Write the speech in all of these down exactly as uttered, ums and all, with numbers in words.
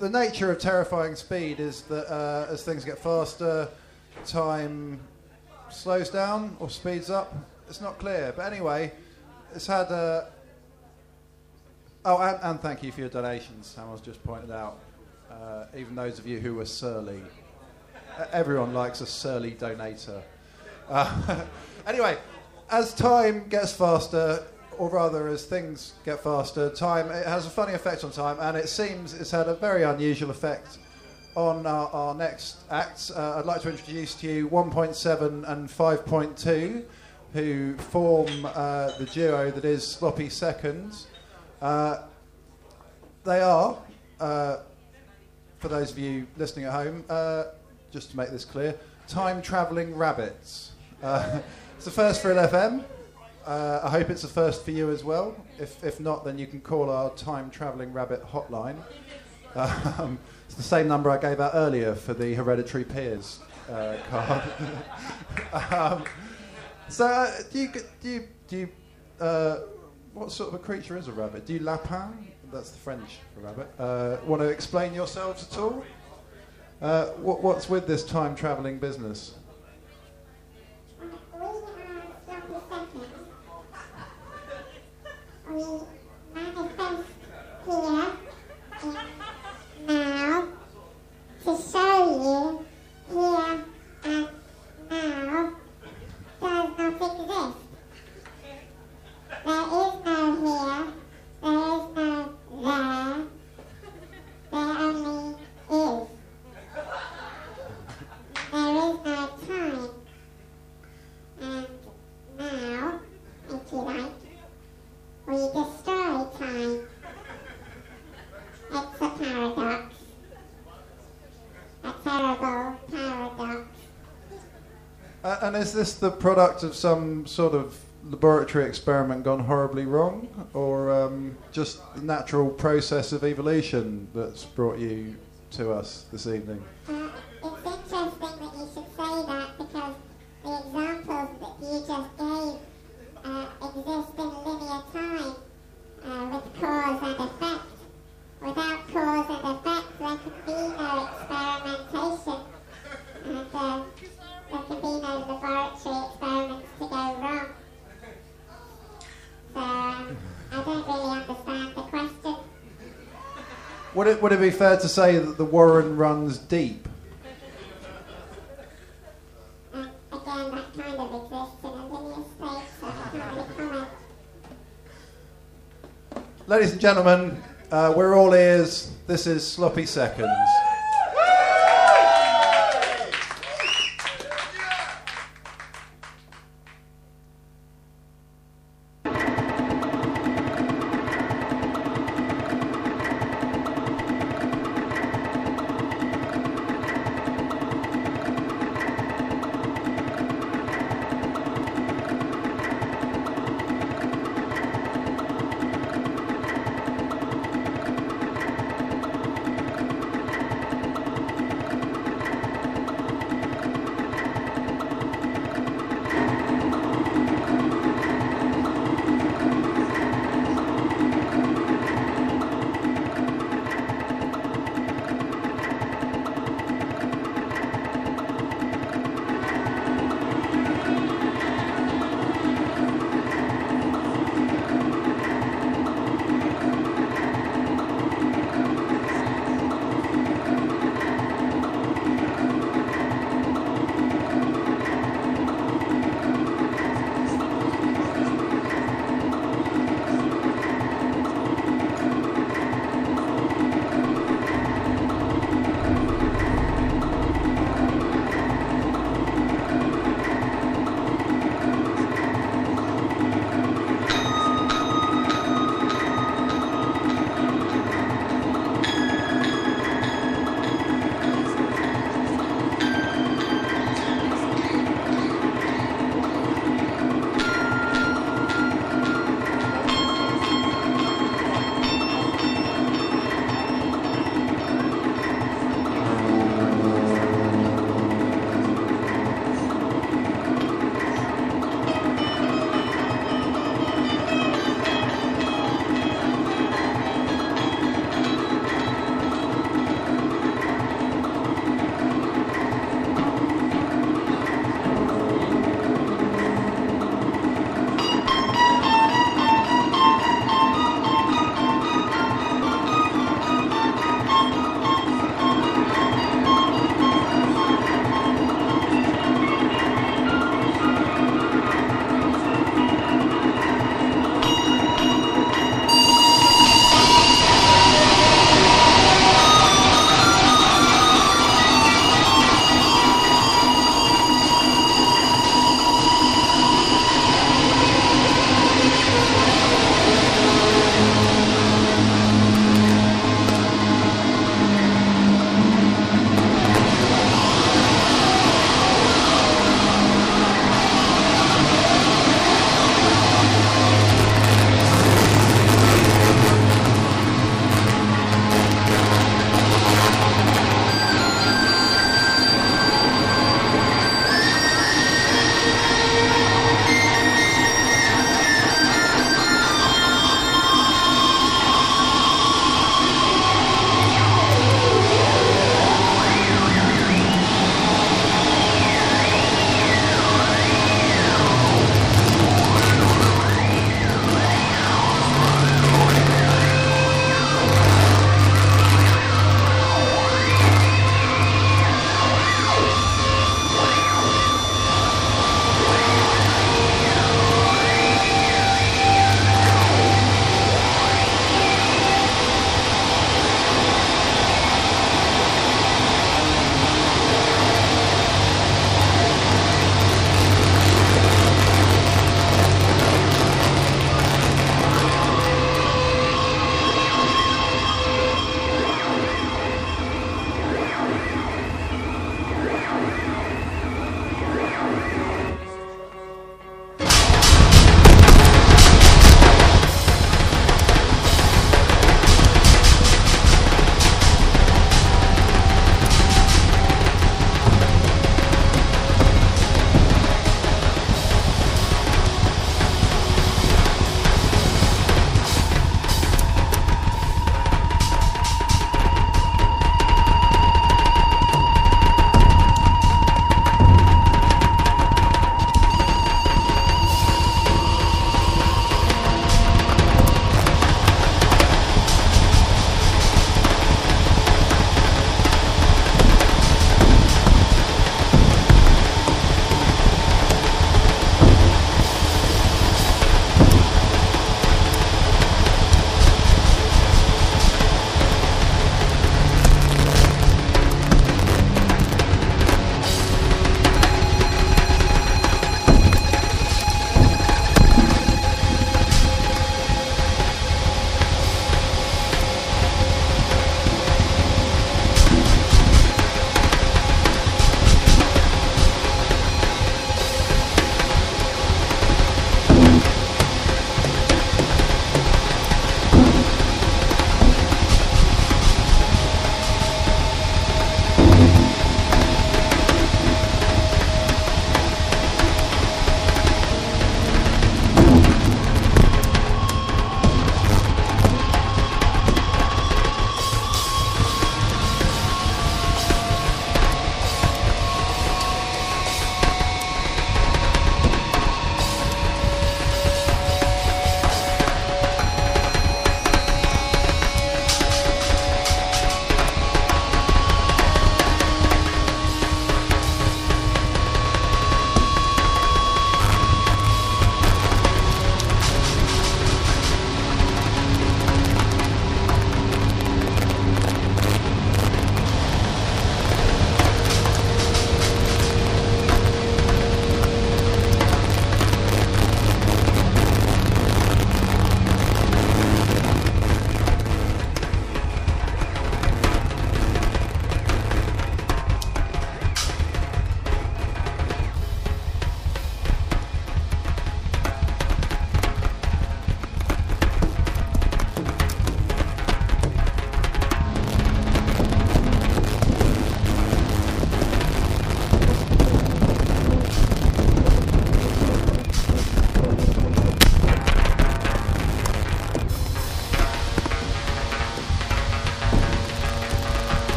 the nature of terrifying speed is that uh, as things get faster, time slows down or speeds up. It's not clear, but anyway, it's had. Uh, oh, and, and thank you for your donations. Sam was just pointed out. Uh, even those of you who were surly. Uh, everyone likes a surly donator. Uh, anyway, as time gets faster, or rather as things get faster, time it has a funny effect on time, and it seems it's had a very unusual effect on our, our next acts. Uh, I'd like to introduce to you one point seven and five point two, who form uh, the duo that is Sloppy Seconds. Uh, they are, uh, for those of you listening at home, uh, just to make this clear, time-travelling rabbits. Uh, it's the first for L F M. Uh, I hope it's a first for you as well. If if not, then you can call our time-travelling rabbit hotline. Um, it's the same number I gave out earlier for the Hereditary Peers uh, card. um, so, uh, do you do you, do you uh, what sort of a creature is a rabbit? Do you lapin? That's the French for rabbit. Uh, want to explain yourselves at all? Uh, what, what's with this time-travelling business? We manifest here and now to show you here and now does not exist. There is no here, there is no there, there only is. There is no time, and now, if you like, we destroy time. It's a paradox. A terrible paradox. Uh, and is this the product of some sort of laboratory experiment gone horribly wrong, or um, just the natural process of evolution that's brought you to us this evening? Uh, it's interesting that you should say that, because the examples that you just gave uh, exist in linear time uh, with cause and effect. Without cause and effect, there could be no experimentation, and uh, there could be no laboratory experiments to go wrong. So um, I don't really understand the question. Would it would it be fair to say that the Warren runs deep? Um, again, that kind of exists in a linear state, so I can't really comment. Ladies and gentlemen, uh, we're all ears. This is Sloppy Seconds.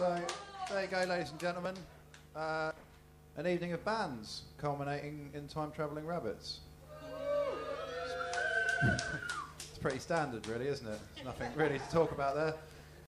So, there you go, ladies and gentlemen. Uh, an evening of bands culminating in Time Travelling Rabbits. It's pretty standard, really, isn't it? There's nothing really to talk about there.